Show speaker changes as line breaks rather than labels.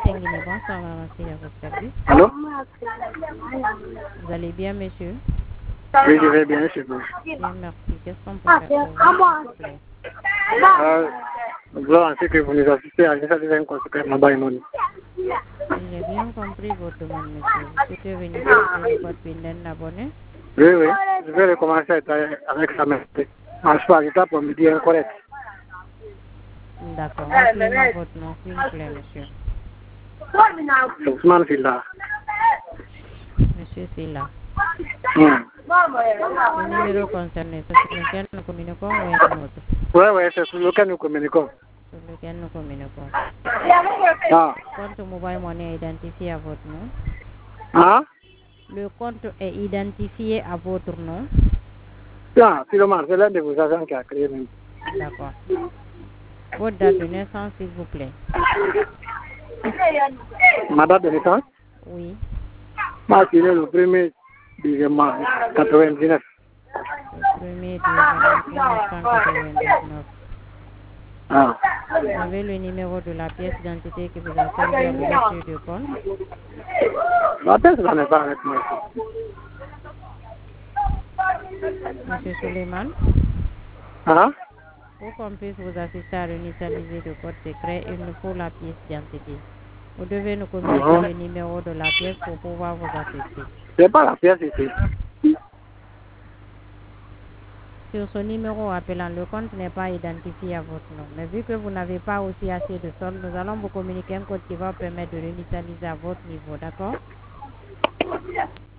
Tengini, bonsoir, merci à votre service.
Allô?
Vous allez bien, monsieur?
Oui, je vais bien, chez vous.
Bien, merci. Qu'est-ce qu'on peut faire pour vous, s'il vous plaît?
Nous voulons ainsi que vous nous assistez à l'initialisation d'un conseil mobile money.
J'ai bien compris votre demande, monsieur. Vous souhaitez venir chercher le code PIN abonné?
Oui, oui. Je vais recommencer avec ça maintenant. Marche par étape pour me dire correct.
D'accord. Rappelez-moi votre nom, s'il vous plaît, monsieur.
C'est Ousmane Silla.
Monsieur Silla. Le numéro concerné, c'est sur lequel nous communiquons ou un autre?
Oui, c'est sur lequel nous communiquons.
Sur lequel nous communiquons.
Ah.
Compte mobile money est identifié à votre nom?
Ah?
Le compte est identifié à votre nom?
Ah, c'est l'un de vos agents qui a créé même.
D'accord. Votre date de naissance, s'il vous plaît.
Ma date de naissance?
Oui.
Moi, c'est le 1er du mois 99.
Le 1er de 1999.
Ah.
Vous avez le numéro de la pièce d'identité qui vous a servi à l'ouverture du compte?
La pièce n'en est pas avec moi.
Monsieur Suleiman?
Ah?
Pour qu'on puisse vous assister à l'initialiser le code secret, il nous faut la pièce d'identité. Vous devez nous communiquer le numéro de la pièce pour pouvoir vous assister.
C'est pas la pièce ici.
Sur ce numéro appelant, le compte n'est pas identifié à votre nom. Mais vu que vous n'avez pas aussi assez de solde, nous allons vous communiquer un code qui va vous permettre de l'initialiser à votre niveau, d'accord?